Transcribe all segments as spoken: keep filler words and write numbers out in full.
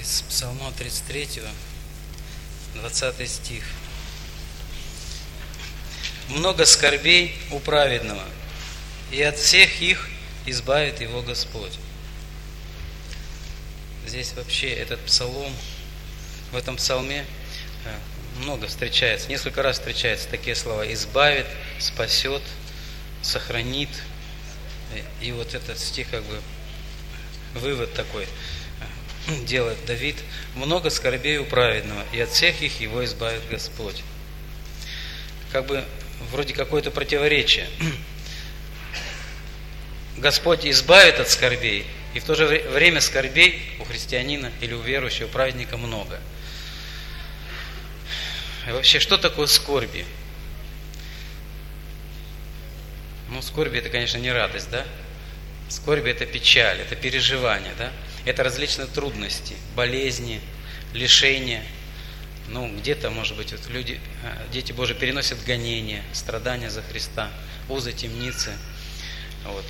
Из Псалма тридцать третьего, двадцатый стих. «Много скорбей у праведного, и от всех их избавит его Господь». Здесь вообще этот псалом, в этом псалме много встречается, несколько раз встречаются такие слова: избавит, спасет, сохранит. И вот этот стих, как бы, вывод такой делает Давид: много скорбей у праведного, и от всех их его избавит Господь. Как бы вроде какое-то противоречие. Господь избавит от скорбей, и в то же время скорбей у христианина или у верующего праведника много. И вообще, что такое скорби? Ну, скорби — это, конечно, не радость, да? Скорби — это печаль, это переживание, да? Это различные трудности, болезни, лишения. Ну, где-то, может быть, вот люди, дети Божии переносят гонения, страдания за Христа, узы темницы. Вот.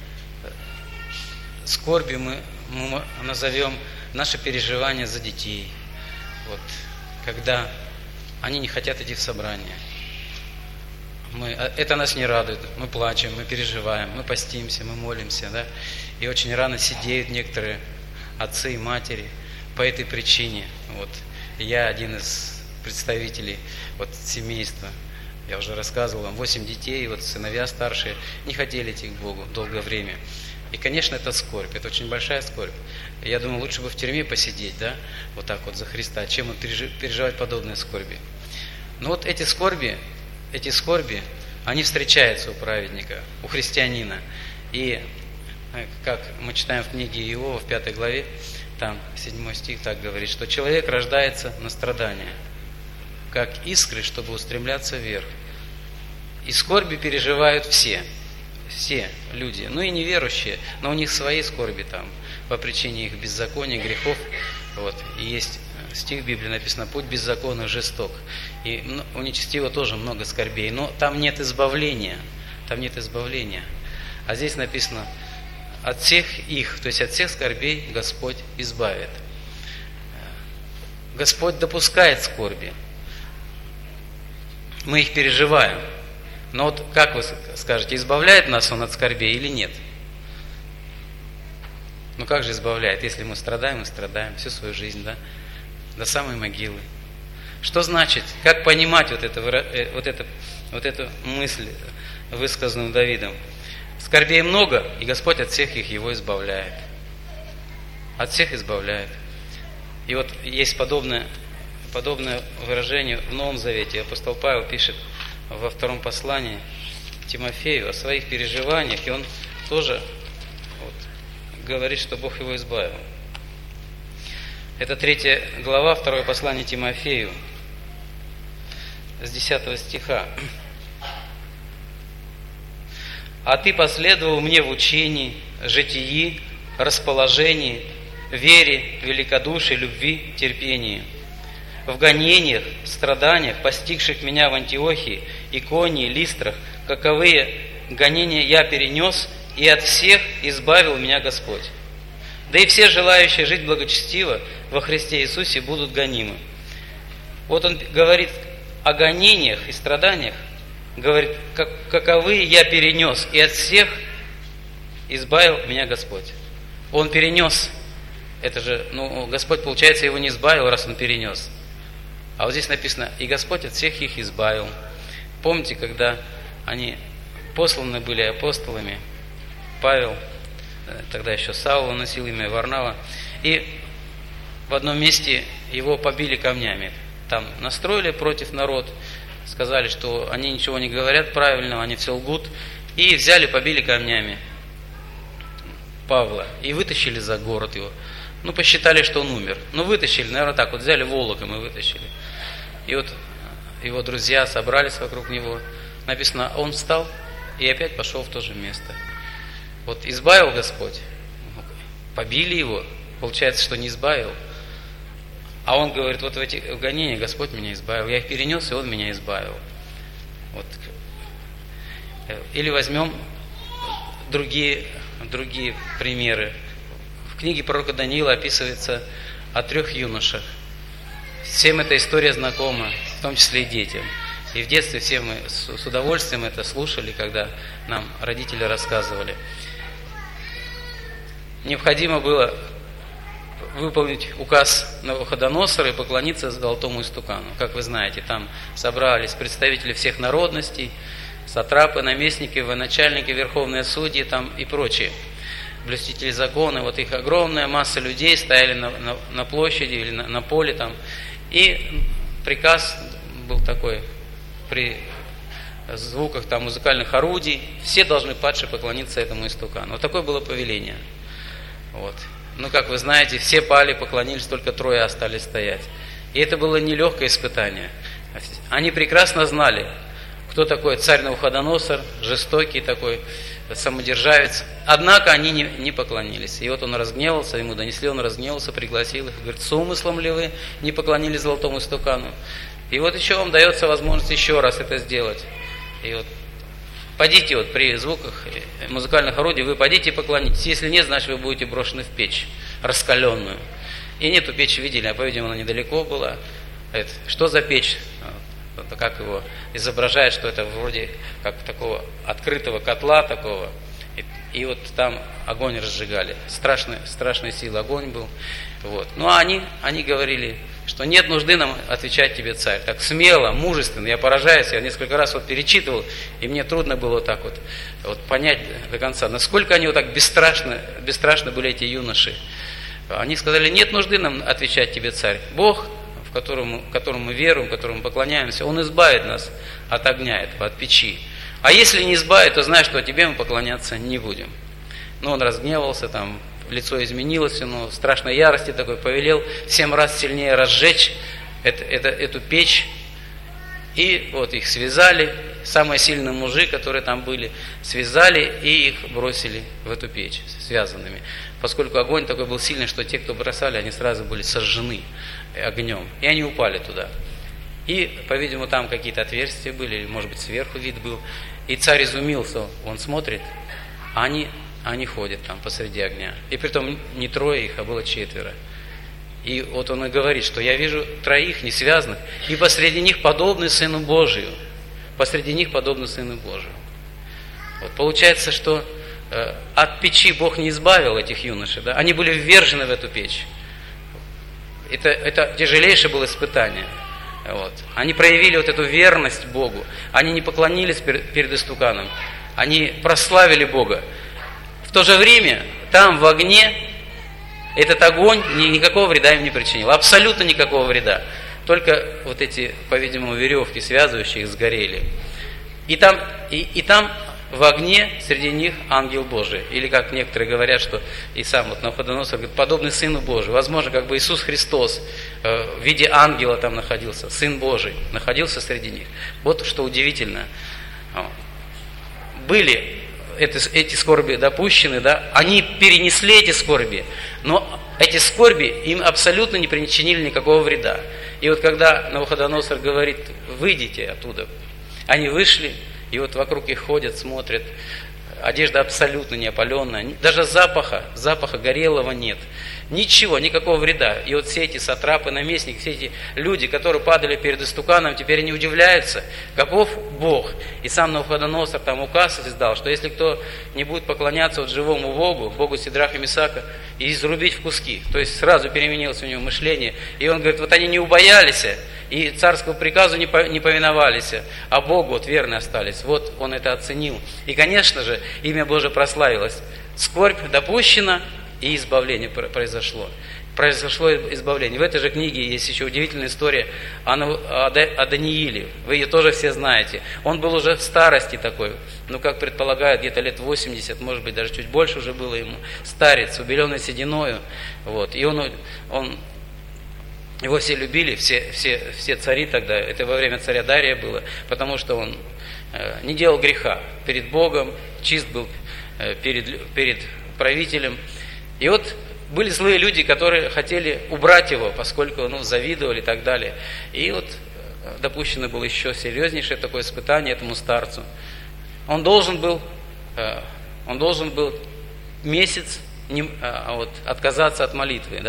Скорби мы, мы назовем наше переживание за детей. Вот. Когда они не хотят идти в собрание. Мы, это нас не радует. Мы плачем, мы переживаем, мы постимся, мы молимся, да? И очень рано сидеют некоторые отцы и матери по этой причине. Вот. Я один из представителей вот, семейства. Я уже рассказывал вам, восемь детей, вот сыновья старшие не хотели идти к Богу долгое время. И, конечно, это скорбь, это очень большая скорбь. Я думаю, лучше бы в тюрьме посидеть, да, вот так вот за Христа, чем вот переживать подобные скорби. Но вот эти скорби, эти скорби, они встречаются у праведника, у христианина. И, как мы читаем в книге Иова, в пятой главе, там седьмой стих так говорит, что человек рождается на страдания, как искры, чтобы устремляться вверх. И скорби переживают все, все люди, ну и неверующие, но у них свои скорби там, по причине их беззакония, грехов. Вот. И есть стих в Библии написано: «Путь беззаконный жесток». И у нечестивого тоже много скорбей, но там нет избавления, там нет избавления. А здесь написано: от всех их, то есть от всех скорбей Господь избавит. Господь допускает скорби. Мы их переживаем. Но вот как вы скажете, избавляет нас Он от скорбей или нет? Ну как же избавляет, если мы страдаем и страдаем всю свою жизнь, да? До самой могилы. Что значит, как понимать вот, это, вот, это, вот эту мысль, высказанную Давидом? Скорбей много, и Господь от всех их его избавляет. От всех избавляет. И вот есть подобное, подобное выражение в Новом Завете. Апостол Павел пишет во втором послании Тимофею о своих переживаниях, и он тоже вот, говорит, что Бог его избавил. Это третья глава, второе послание Тимофею, с десятого стиха. «А ты последовал мне в учении, житии, расположении, вере, великодушии, любви, терпении, в гонениях, страданиях, постигших меня в Антиохии, Иконии, Листрах, каковые гонения я перенес, и от всех избавил меня Господь. Да и все желающие жить благочестиво во Христе Иисусе будут гонимы». Вот он говорит о гонениях и страданиях, говорит, как, каковые я перенес, и от всех избавил меня Господь. Он перенес. Это же, ну, Господь, получается, его не избавил, раз он перенес. А вот здесь написано: и Господь от всех их избавил. Помните, когда они посланы были апостолами, Павел, тогда еще Саула носил имя Варнава, и в одном месте его побили камнями. Там настроили против народ, сказали, что они ничего не говорят правильного, они все лгут, и взяли, побили камнями Павла и вытащили за город его. Ну, посчитали, что он умер. Ну, вытащили, наверное, так вот, взяли волоком и вытащили. И вот его друзья собрались вокруг него. Написано, он встал и опять пошел в то же место. Вот избавил Господь, побили его, получается, что не избавил. А он говорит, вот в этих гонениях Господь меня избавил. Я их перенес, и Он меня избавил. Вот. Или возьмем другие, другие примеры. В книге пророка Даниила описывается о трех юношах. Всем эта история знакома, в том числе и детям. И в детстве все мы с удовольствием это слушали, когда нам родители рассказывали. Необходимо было выполнить указ Навуходоносора и поклониться золотому истукану. Как вы знаете, там собрались представители всех народностей, сатрапы, наместники, военачальники, верховные судьи там и прочие. Блюстители закона, вот их огромная масса людей стояли на, на, на площади или на, на поле там. И приказ был такой, при звуках там музыкальных орудий, все должны падшие поклониться этому истукану. Вот такое было повеление. Вот. Ну, как вы знаете, все пали, поклонились, только трое остались стоять. И это было нелегкое испытание. Они прекрасно знали, кто такой царь Навуходоносор, жестокий такой, самодержавец. Однако они не, не поклонились. И вот он разгневался, ему донесли, он разгневался, пригласил их. Говорит, с умыслом ли вы не поклонились золотому истукану? И вот еще вам дается возможность еще раз это сделать. И вот пойдите вот при звуках музыкальных орудий, вы пойдите и поклонитесь. Если нет, значит вы будете брошены в печь раскаленную. И нету печи, видели, а по-видимому она недалеко была. Это, что за печь? Как его изображает, что это вроде как такого открытого котла такого. И, и вот там огонь разжигали. Страшный, страшной силы огонь был. Вот. Ну а они, они говорили, что нет нужды нам отвечать тебе, царь. Так смело, мужественно. Я поражаюсь, я несколько раз вот перечитывал, и мне трудно было вот так вот, вот понять до конца, насколько они вот так бесстрашны, бесстрашны были эти юноши. Они сказали, нет нужды нам отвечать тебе, царь. Бог, в котором, в котором мы веруем, в которому мы поклоняемся, Он избавит нас от огня этого, от печи. А если не избавит, то знай, что тебе мы поклоняться не будем. Но он разгневался, там, лицо изменилось, но в страшной ярости такой повелел в семь раз сильнее разжечь это, это, эту печь. И вот их связали, самые сильные мужи, которые там были, связали и их бросили в эту печь связанными. Поскольку огонь такой был сильный, что те, кто бросали, они сразу были сожжены огнем. И они упали туда. И, по-видимому, там какие-то отверстия были, или, может быть, сверху вид был. И царь изумился, он смотрит, а они, они ходят там посреди огня. И притом не трое их, а было четверо. И вот он и говорит, что я вижу троих несвязанных, и посреди них подобный Сыну Божию. Посреди них подобный Сыну Божию. Вот получается, что э, от печи Бог не избавил этих юношей, да? Они были ввержены в эту печь. Это, это тяжелейшее было испытание. Вот. Они проявили вот эту верность Богу. Они не поклонились перед, перед истуканом. Они прославили Бога. В то же время там в огне этот огонь никакого вреда им не причинил. Абсолютно никакого вреда. Только вот эти, по-видимому, веревки, связывающие их, сгорели. И там, и, и там в огне среди них ангел Божий. Или как некоторые говорят, что и сам вот Навуходоносор говорит, подобный Сыну Божию. Возможно, как бы Иисус Христос э, в виде ангела там находился, Сын Божий находился среди них. Вот что удивительно. Были эти, эти скорби допущены, да, они перенесли эти скорби, но эти скорби им абсолютно не причинили никакого вреда. И вот когда Навуходоносор говорит, выйдите оттуда, они вышли, и вот вокруг их ходят, смотрят, одежда абсолютно не опаленная, даже запаха, запаха горелого нет. Ничего, никакого вреда. И вот все эти сатрапы, наместники, все эти люди, которые падали перед истуканом, теперь они удивляются, каков Бог. И сам Навуходоносор там указ издал, что если кто не будет поклоняться вот живому Богу, Богу Сидраха и Месака, и изрубить в куски. То есть сразу переменилось у него мышление. И он говорит, вот они не убоялись, и царскому приказу не повиновались, а Богу вот верны остались. Вот он это оценил. И, конечно же, имя Божие прославилось. Скорбь допущена, и избавление произошло. Произошло избавление. В этой же книге есть еще удивительная история о Данииле. Вы ее тоже все знаете. Он был уже в старости такой, ну, как предполагают, где-то лет восемьдесят, может быть, даже чуть больше уже было ему. Старец, убеленный сединою. Вот. И он, он, его все любили, все, все, все цари тогда. Это во время царя Дария было, потому что он э, не делал греха перед Богом, чист был э, перед, перед правителем. И вот были злые люди, которые хотели убрать его, поскольку ну, завидовали и так далее. И вот допущено было еще серьезнейшее такое испытание этому старцу. Он должен был, он должен был месяц не, а вот, отказаться от молитвы, да?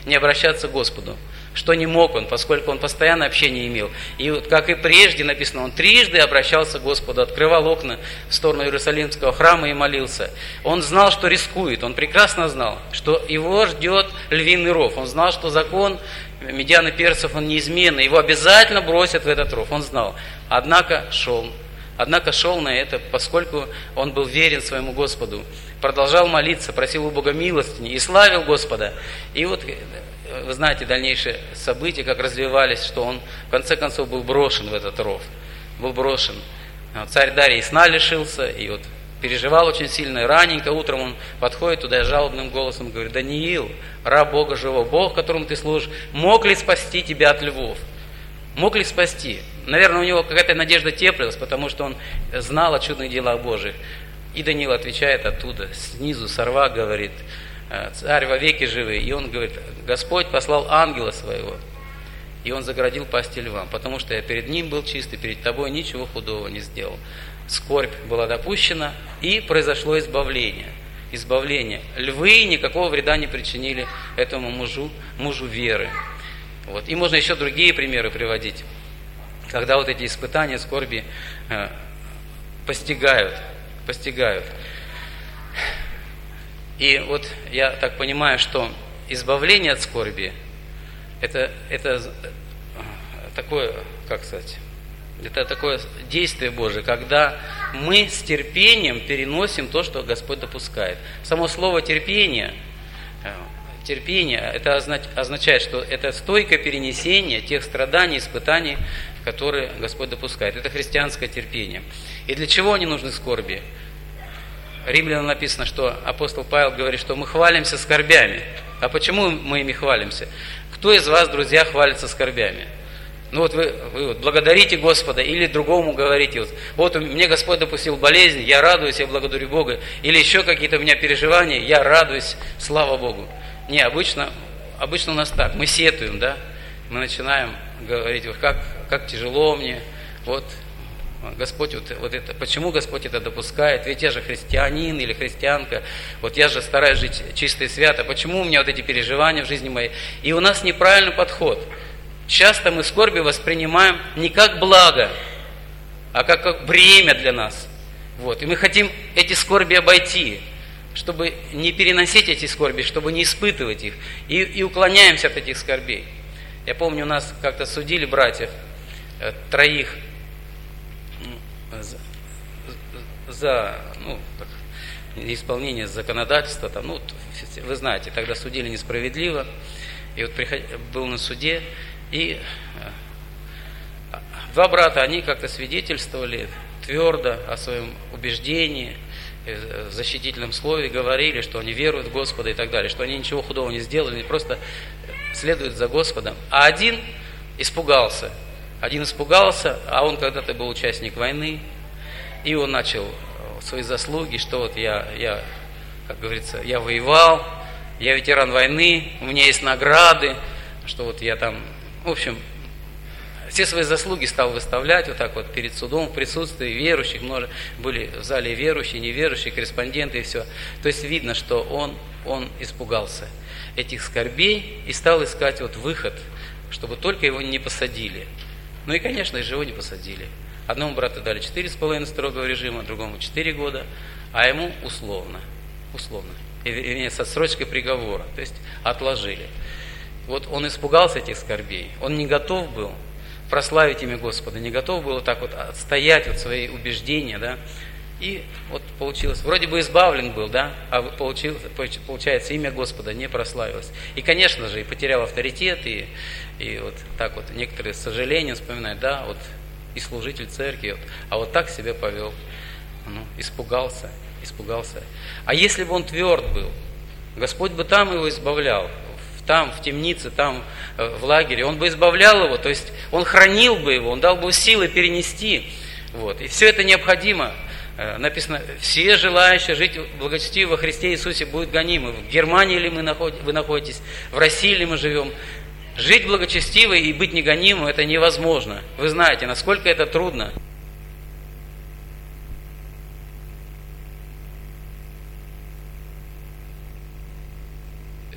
не обращаться к Господу. Что не мог он, поскольку он постоянно общение имел. И вот, как и прежде написано, он трижды обращался к Господу, открывал окна в сторону Иерусалимского храма и молился. Он знал, что рискует, он прекрасно знал, что его ждет львиный ров. Он знал, что закон медиан и персов, он неизменный, его обязательно бросят в этот ров, он знал. Однако шел, однако шел на это, поскольку он был верен своему Господу. Продолжал молиться, просил у Бога милостыни и славил Господа. И вот вы знаете дальнейшие события, как развивались, что он в конце концов был брошен в этот ров. Был брошен. Царь Дарий сна лишился, и вот переживал очень сильно. И раненько утром он подходит туда и жалобным голосом говорит: Даниил, раб Бога живого, Бог, которому ты служишь, мог ли спасти тебя от львов? Мог ли спасти? Наверное, у него какая-то надежда теплилась, потому что он знал о чудных делах Божьих. И Даниил отвечает оттуда, снизу, сорва, говорит: царь вовеки живый. И он говорит: Господь послал ангела своего, и он заградил пасти львам, потому что я перед ним был чист, и перед тобой ничего худого не сделал. Скорбь была допущена, и произошло избавление. Избавление. Львы никакого вреда не причинили этому мужу, мужу веры. Вот. И можно еще другие примеры приводить, когда вот эти испытания, скорби э, постигают, постигают. И вот я так понимаю, что избавление от скорби это, это такое, как сказать, это такое действие Божие, когда мы с терпением переносим то, что Господь допускает. Само слово терпение, терпение, это означает, что это стойкое перенесение тех страданий, испытаний, которые Господь допускает. Это христианское терпение. И для чего они нужны скорби? Римлянам написано, что апостол Павел говорит, что мы хвалимся скорбями. А почему мы ими хвалимся? Кто из вас, друзья, хвалится скорбями? Ну вот вы, вы вот благодарите Господа или другому говорите: вот, вот мне Господь допустил болезнь, я радуюсь, я благодарю Бога. Или еще какие-то у меня переживания, я радуюсь, слава Богу. Не, обычно, обычно у нас так, мы сетуем, да? Мы начинаем говорить: вот как, как тяжело мне, вот Господь вот, вот это, почему Господь это допускает? Ведь я же христианин или христианка, вот я же стараюсь жить чисто и свято, почему у меня вот эти переживания в жизни моей? И у нас неправильный подход. Часто мы скорби воспринимаем не как благо, а как, как бремя для нас. Вот. И мы хотим эти скорби обойти, чтобы не переносить эти скорби, чтобы не испытывать их. И, и уклоняемся от этих скорбей. Я помню, у нас как-то судили братьев, троих, за, за ну, неисполнение законодательства. Там, ну, вы знаете, тогда судили несправедливо. И вот приход, был на суде, и два брата, они как-то свидетельствовали твердо о своем убеждении, в защитительном слове говорили, что они веруют в Господа и так далее, что они ничего худого не сделали, они просто следуют за Господом. А один испугался. Один испугался, а он когда-то был участник войны, и он начал свои заслуги, что вот я, я, как говорится, я воевал, я ветеран войны, у меня есть награды, что вот я там, в общем, все свои заслуги стал выставлять вот так вот перед судом, в присутствии верующих, много, были в зале верующие, неверующие, корреспонденты и все. То есть видно, что он, он испугался этих скорбей и стал искать вот выход, чтобы только его не посадили. Ну и, конечно же, его не посадили. Одному брату дали четыре с половиной строгого режима, другому четыре года, а ему условно, условно, вернее, с отсрочкой приговора, то есть отложили. Вот он испугался этих скорбей, он не готов был прославить имя Господа, не готов был вот так вот отстоять вот свои убеждения, да, и вот получилось, вроде бы избавлен был, да, а получилось, получается, имя Господа не прославилось. И, конечно же, и потерял авторитет, и, и вот так вот некоторые с сожалением вспоминают, да, вот и служитель церкви, вот, а вот так себя повел, ну, испугался, испугался. А если бы он тверд был, Господь бы там его избавлял, там, в темнице, там, в лагере, он бы избавлял его, то есть он хранил бы его, он дал бы силы перенести. Вот. И все это необходимо. Написано, все желающие жить благочестиво во Христе Иисусе будут гонимы. В Германии ли мы наход... вы находитесь, в России ли мы живем. Жить благочестиво и быть негонимым – это невозможно. Вы знаете, насколько это трудно.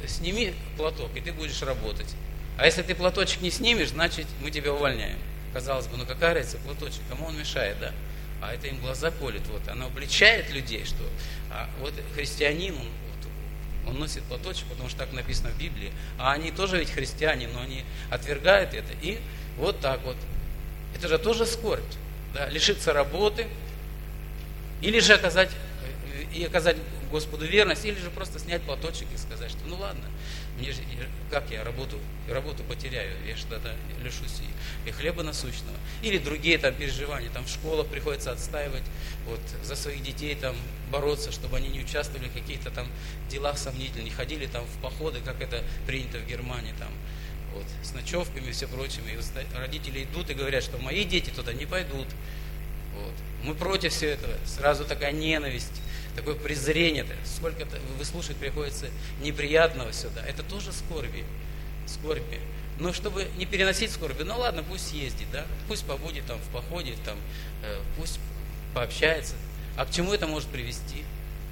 сними платок, и ты будешь работать. А если ты платочек не снимешь, значит, мы тебя увольняем. Казалось бы, ну какая разница, платочек, кому он мешает, да? А это им глаза колет, вот, она обличает людей, что а, вот христианин, он, вот, он носит платочек, потому что так написано в Библии, а они тоже ведь христиане, но они отвергают это, и вот так вот. Это же тоже скорбь, да? Лишиться работы, или же оказать, и оказать Господу верность, или же просто снять платочек и сказать, что ну ладно, мне же, как я работу, работу потеряю, я же тогда лишусь и, и хлеба насущного. Или другие там переживания, там в школах приходится отстаивать, вот, за своих детей там бороться, чтобы они не участвовали в каких-то там делах сомнительных, не ходили там в походы, как это принято в Германии, там, вот, с ночевками и все прочим. И родители идут и говорят, что мои дети туда не пойдут. Вот. Мы против всего этого. Сразу такая ненависть, такое презрение. Сколько вы слушать приходится неприятного сюда. Это тоже скорби. Скорби. Но чтобы не переносить скорби, ну ладно, пусть ездит, да? Пусть побудет там в походе, там, э, пусть пообщается. А к чему это может привести?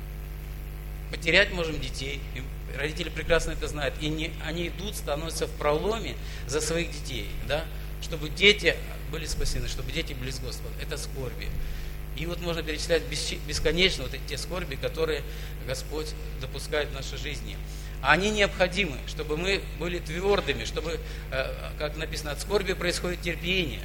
Потерять можем детей. И родители прекрасно это знают. И не, они идут, становятся в проломе за своих детей, да? Чтобы дети были спасены, чтобы дети были с Господом. Это скорби. И вот можно перечислять бесконечно вот эти те скорби, которые Господь допускает в нашей жизни. А они необходимы, чтобы мы были твердыми, чтобы, как написано, от скорби происходит терпение.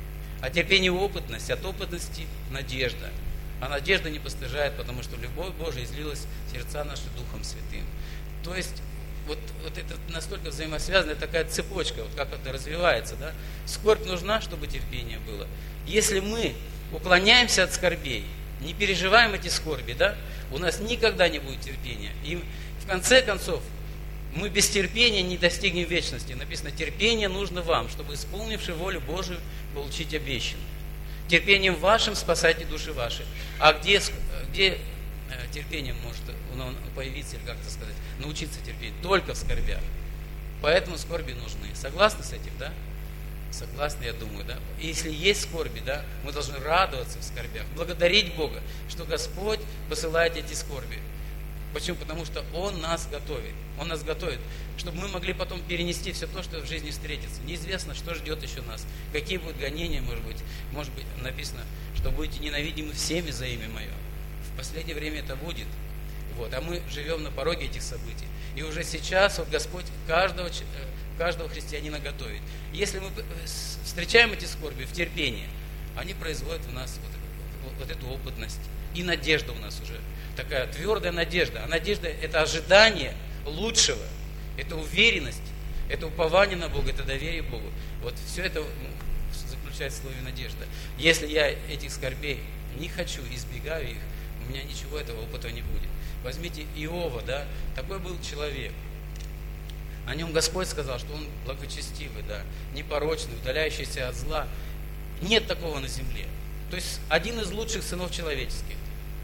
А терпение – опытность, от опытности – надежда. А надежда не постыжает, потому что любовь Божия излилась в сердца наши Духом Святым. То есть, вот, вот это настолько взаимосвязанная такая цепочка, вот как это развивается, да? Скорбь нужна, чтобы терпение было. Если мы уклоняемся от скорбей, не переживаем эти скорби, да, у нас никогда не будет терпения. И в конце концов, мы без терпения не достигнем вечности. Написано, терпение нужно вам, чтобы, исполнивши волю Божию, получить обещанное. Терпением вашим спасайте души ваши. А где, где терпение может появиться, или как-то сказать, научиться терпеть? Только в скорбях. Поэтому скорби нужны. Согласны с этим, да? Согласны, я думаю, да? И если есть скорби, да, мы должны радоваться в скорбях, благодарить Бога, что Господь посылает эти скорби. Почему? Потому что Он нас готовит. Он нас готовит, чтобы мы могли потом перенести все то, что в жизни встретится. Неизвестно, что ждет еще нас. Какие будут гонения, может быть. Может быть, написано, что будете ненавидимы всеми за имя Мое. В последнее время это будет. Вот. А мы живем на пороге этих событий. И уже сейчас вот Господь каждого, каждого христианина готовит. Если мы встречаем эти скорби в терпении, они производят в нас вот, вот эту опытность. И надежда у нас уже. Такая твердая надежда. А надежда – это ожидание лучшего. Это уверенность. Это упование на Бога. Это доверие Богу. Вот все это заключается в слове надежда. Если я этих скорбей не хочу, избегаю их, у меня ничего этого опыта не будет. Возьмите Иова, да, такой был человек. О нем Господь сказал, что он благочестивый, да, непорочный, удаляющийся от зла. Нет такого на земле. То есть один из лучших сынов человеческих.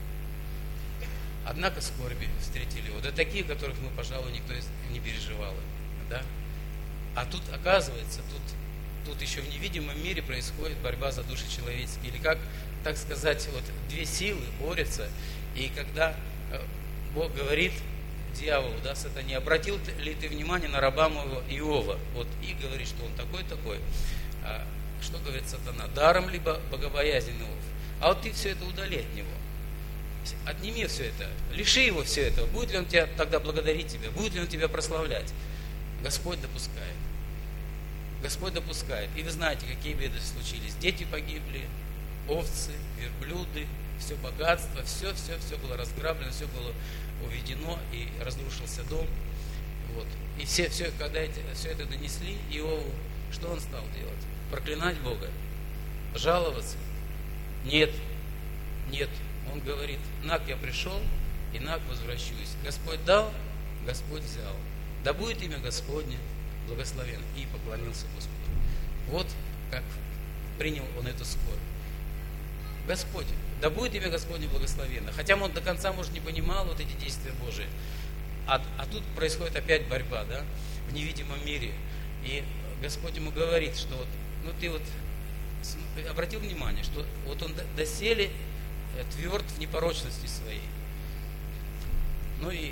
Однако скорби встретили его. Да такие, которых, ну, пожалуй, никто не переживал. Да? А тут, оказывается, тут, тут еще в невидимом мире происходит борьба за души человеческие. Или как, так сказать, вот две силы борются. И когда Бог говорит дьяволу, да, сатане, обратил ли ты внимание на раба моего Иова? Вот, и говорит, что он такой-такой. А что говорит сатана? Даром либо богобоязнен Иов. А вот ты все это удали от него. Отними все это, лиши его все этого. Будет ли он тебя тогда благодарить тебя? Будет ли он тебя прославлять? Господь допускает. Господь допускает. И вы знаете, какие беды случились. Дети погибли, овцы, верблюды, все богатство, все, все, все было разграблено, все было уведено, и разрушился дом. Вот. И все, все, когда эти, все это донесли Иову, что он стал делать? Проклинать Бога? Жаловаться? Нет, нет. Он говорит, наг я пришел, и наг возвращусь. Господь дал, Господь взял. Да будет имя Господне благословенно. И поклонился Господу. Вот как принял он эту скорбь. Господь, да будет имя Господне благословенно. Хотя он до конца, может, не понимал вот эти действия Божии. А, а тут происходит опять борьба, да, в невидимом мире. И Господь ему говорит, что вот, ну ты вот обратил внимание, что вот он доселе тверд в непорочности своей. Ну и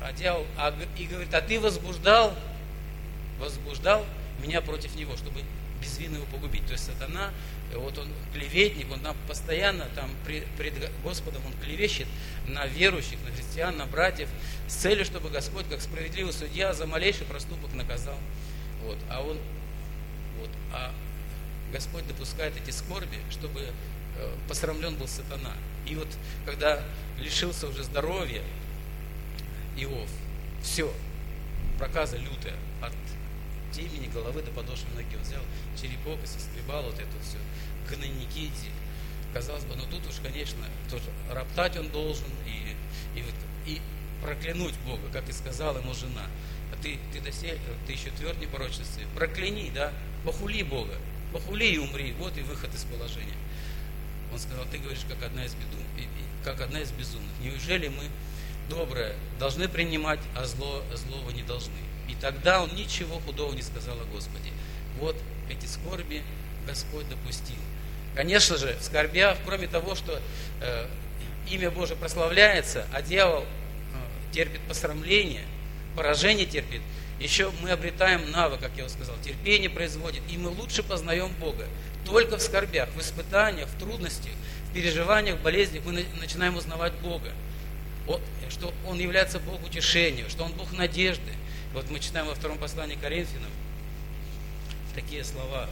а дьявол, а, и говорит, а ты возбуждал, возбуждал меня против него, чтобы безвинно его погубить. То есть сатана, вот он клеветник, он там постоянно там пред, пред Господом он клевещет на верующих, на христиан, на братьев, с целью, чтобы Господь, как справедливый судья, за малейший проступок наказал. Вот, а он, вот, а Господь допускает эти скорби, чтобы э, посрамлен был сатана. И вот когда лишился уже здоровья Иов, все, проказа лютая, от темени головы до подошвы ноги. Он взял черепок и соскребал вот это все, гнойники эти. Казалось бы, ну тут уж, конечно, тоже роптать он должен и, и, вот, и проклянуть Бога, как и сказала ему жена. А ты, ты, досель, ты еще тверд непорочности, прокляни, да, похули Бога, похули и умри, вот и выход из положения. Он сказал, ты говоришь, как одна из безумных, как одна из безумных. Неужели мы доброе должны принимать, а зло, злого не должны? И тогда он ничего худого не сказал о Господе. Вот эти скорби Господь допустил. Конечно же, в скорбях, кроме того, что э, имя Божие прославляется, а дьявол э, терпит посрамление, поражение терпит, еще мы обретаем навык, как я уже сказал, терпение производит, и мы лучше познаем Бога. Только в скорбях, в испытаниях, в трудностях, в переживаниях, в болезнях мы начинаем узнавать Бога. Вот, что Он является Бог утешения, что Он Бог надежды. Вот мы читаем во втором послании к Коринфянам такие слова.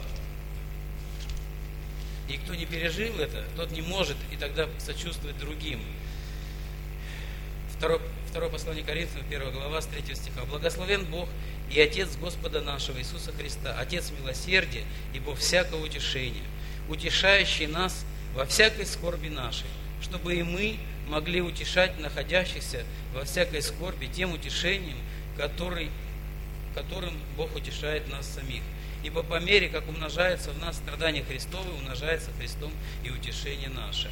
И кто не пережил это, тот не может и тогда сочувствовать другим. Второе, второе послание к Коринфянам, первая глава, с третьего стиха. «Благословен Бог и Отец Господа нашего Иисуса Христа, Отец милосердия и Бог всякого утешения, утешающий нас во всякой скорби нашей, чтобы и мы могли утешать находящихся во всякой скорби тем утешением, который, которым Бог утешает нас самих. Ибо по мере, как умножается в нас страдания Христовы, умножается Христом и утешение наше».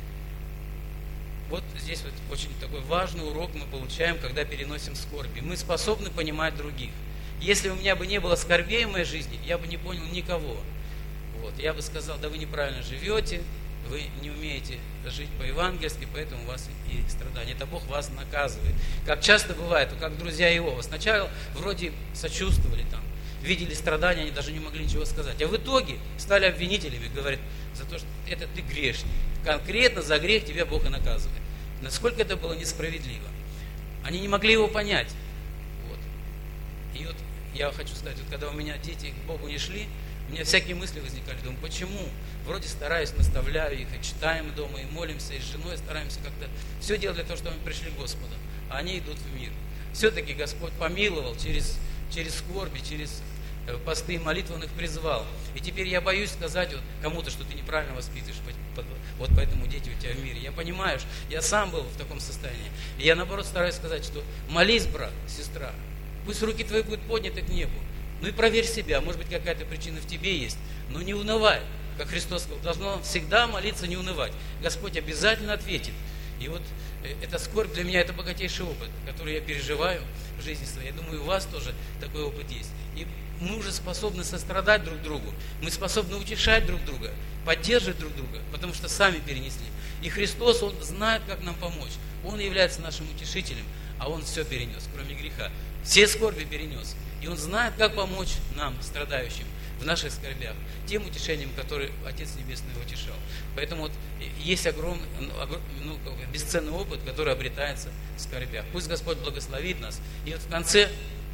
Вот здесь вот очень такой важный урок мы получаем, когда переносим скорби. Мы способны понимать других. Если у меня бы не было скорбей в моей жизни, я бы не понял никого. Вот. Я бы сказал, да вы неправильно живете, вы не умеете жить по-евангельски, поэтому у вас и страдания. Это Бог вас наказывает. Как часто бывает, как друзья Иова. Сначала вроде сочувствовали там, видели страдания, они даже не могли ничего сказать. А в итоге стали обвинителями, говорят, за то, что это ты грешник. Конкретно за грех тебя Бог и наказывает. Насколько это было несправедливо. Они не могли его понять. Вот. И вот я хочу сказать, вот когда у меня дети к Богу не шли, у меня всякие мысли возникали. Думаю, почему? Вроде стараюсь, наставляю их, и читаем дома, и молимся, и с женой стараемся как-то все делать для того, чтобы они пришли к Господу. А они идут в мир. Все-таки Господь помиловал через, через скорби, через посты и молитвы Он их призвал. И теперь я боюсь сказать вот кому-то, что ты неправильно воспитываешь, вот поэтому дети у тебя в мире. Я понимаю, что я сам был в таком состоянии. И я наоборот стараюсь сказать, что молись, брат, сестра, пусть руки твои будут подняты к небу. Ну и проверь себя, может быть какая-то причина в тебе есть, но не унывай. Как Христос сказал, должно всегда молиться, не унывать. Господь обязательно ответит. И вот эта скорбь для меня это богатейший опыт, который я переживаю в жизни своей. Я думаю, у вас тоже такой опыт есть. И мы уже способны сострадать друг другу, мы способны утешать друг друга, поддерживать друг друга, потому что сами перенесли. И Христос, Он знает, как нам помочь. Он является нашим утешителем, а Он все перенес, кроме греха. Все скорби перенес. И Он знает, как помочь нам, страдающим, в наших скорбях, тем утешением, которые Отец Небесный утешал. Поэтому вот есть огромный, ну, бесценный опыт, который обретается в скорбях. Пусть Господь благословит нас. И вот в конце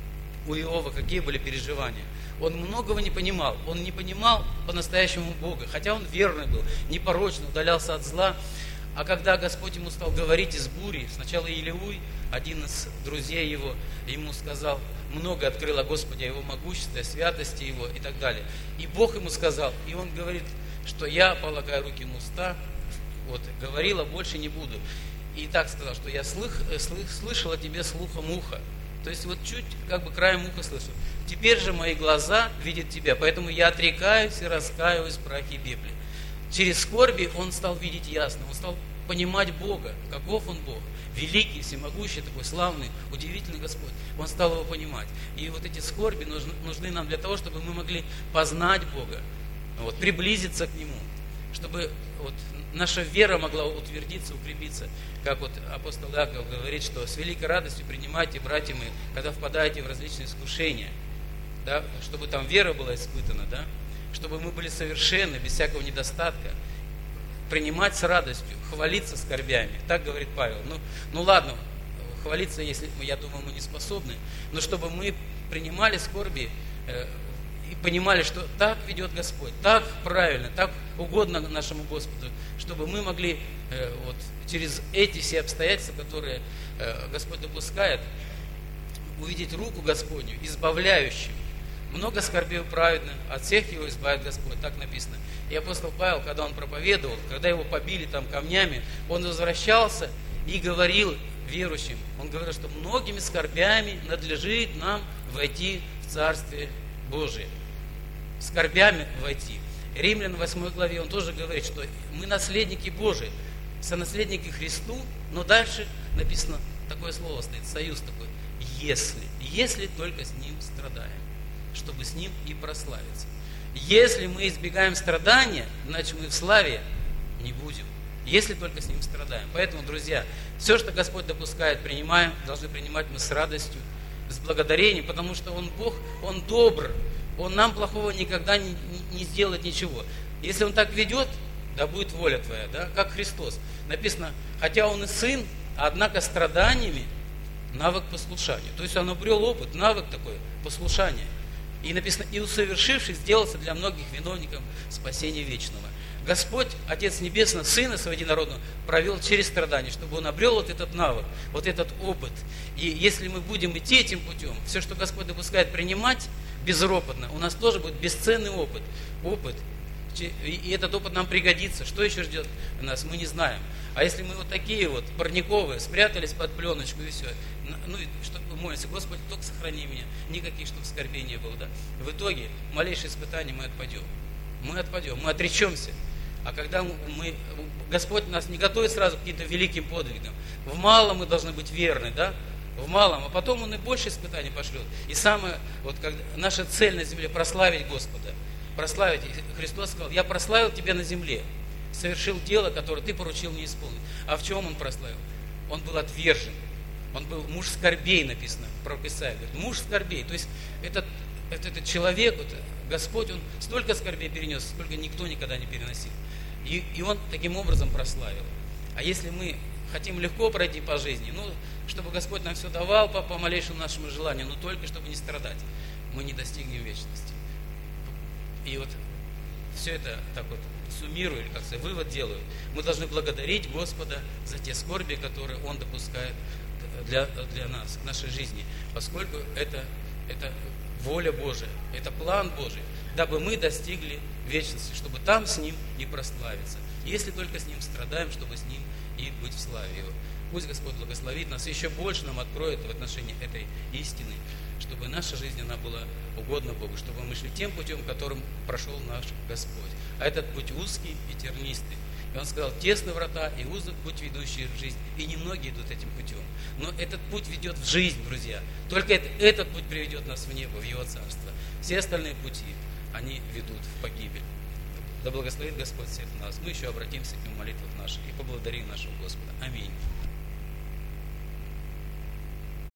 у Иова какие были переживания. Он многого не понимал. Он не понимал по-настоящему Бога. Хотя он верный был, непорочный, удалялся от зла. А когда Господь ему стал говорить из бури, сначала Илиуй, один из друзей его, ему сказал, много открыл о Господе, о Его могуществе, о святости Его и так далее. И Бог ему сказал, и он говорит, что я полагаю руки на уста, вот, говорила, больше не буду. И так сказал, что я слых, слых, слышал о тебе слухом уха. То есть вот чуть как бы краем уха слышу. Теперь же мои глаза видят тебя, поэтому я отрекаюсь и раскаиваюсь в прахе и пепле. Через скорби он стал видеть ясно, он стал понимать Бога, каков Он Бог. Великий, всемогущий, такой славный, удивительный Господь. Он стал Его понимать. И вот эти скорби нужны, нужны нам для того, чтобы мы могли познать Бога, вот, приблизиться к Нему, чтобы вот наша вера могла утвердиться, укрепиться, как вот апостол Иаков говорит, что с великой радостью принимайте, братья мои, когда впадаете в различные искушения, да, чтобы там вера была испытана, да, чтобы мы были совершенны, без всякого недостатка, принимать с радостью, хвалиться скорбями. Так говорит Павел. Ну, ну ладно, хвалиться, если, я думаю, мы не способны, но чтобы мы принимали скорби э, и понимали, что так ведет Господь, так правильно, так угодно нашему Господу, чтобы мы могли э, вот, через эти все обстоятельства, которые э, Господь допускает, увидеть руку Господню, избавляющую. Много скорбей праведных, от всех его избавит Господь, так написано. И апостол Павел, когда он проповедовал, когда его побили там камнями, он возвращался и говорил верующим, он говорил, что многими скорбями надлежит нам войти в Царствие Божие. Скорбями войти. Римлян в восьмой главе он тоже говорит, что мы наследники Божии, сонаследники Христу, но дальше написано такое слово стоит, союз такой, если, если только с Ним страдаем, чтобы с Ним и прославиться. Если мы избегаем страдания, значит мы в славе не будем. Если только с Ним страдаем. Поэтому, друзья, все, что Господь допускает, принимаем, должны принимать мы с радостью, с благодарением, потому что Он Бог, Он добр, Он нам плохого никогда не, не сделает ничего. Если Он так ведет, да будет воля Твоя, да, как Христос. Написано, хотя Он и Сын, однако страданиями навык послушания. То есть Он обрел опыт, навык такой, послушания. И написано, и усовершившись, сделался для многих виновником спасения вечного. Господь, Отец Небесный, Сына Своего Единородного, провел через страдания, чтобы Он обрел вот этот навык, вот этот опыт. И если мы будем идти этим путем, все, что Господь допускает принимать безропотно, у нас тоже будет бесценный опыт. Опыт. И этот опыт нам пригодится. Что еще ждет нас, мы не знаем. А если мы вот такие вот парниковые, спрятались под пленочку и все, ну, чтобы молимся, Господи, только сохрани меня, никаких, чтобы скорбей не было, да. В итоге, малейшее испытание мы отпадем. Мы отпадем, мы отречемся. А когда мы, Господь нас не готовит сразу к каким-то великим подвигам. В малом мы должны быть верны, да, в малом, а потом Он и больше испытаний пошлет. И самое, вот когда наша цель на земле прославить Господа, прославить. Христос сказал, я прославил тебя на земле, совершил дело, которое ты поручил мне исполнить. А в чем Он прославил? Он был отвержен. Он был муж скорбей, написано про Исаию. Говорит, муж скорбей. То есть этот, этот, этот человек, вот, Господь, Он столько скорбей перенес, сколько никто никогда не переносил. И, и Он таким образом прославил. А если мы хотим легко пройти по жизни, ну, чтобы Господь нам все давал по, по малейшему нашему желанию, но только чтобы не страдать, мы не достигнем вечности. И вот все это так вот суммирую, или как сказать, вывод делаю. Мы должны благодарить Господа за те скорби, которые Он допускает для, для нас, в нашей жизни, поскольку это, это воля Божия, это план Божий, дабы мы достигли вечности, чтобы там с Ним и прославиться. Если только с Ним страдаем, чтобы с Ним и быть в славе Его. Пусть Господь благословит нас и еще больше нам откроет в отношении этой истины, чтобы наша жизнь, она была угодна Богу, чтобы мы шли тем путем, которым прошел наш Господь. А этот путь узкий и тернистый. И Он сказал, тесны врата и узок путь, ведущий в жизнь. И немногие идут этим путем. Но этот путь ведет в жизнь, друзья. Только это, этот путь приведет нас в небо, в Его Царство. Все остальные пути, они ведут в погибель. Да благословит Господь всех нас. Мы еще обратимся к Нему в молитвах наших и поблагодарим нашего Господа. Аминь.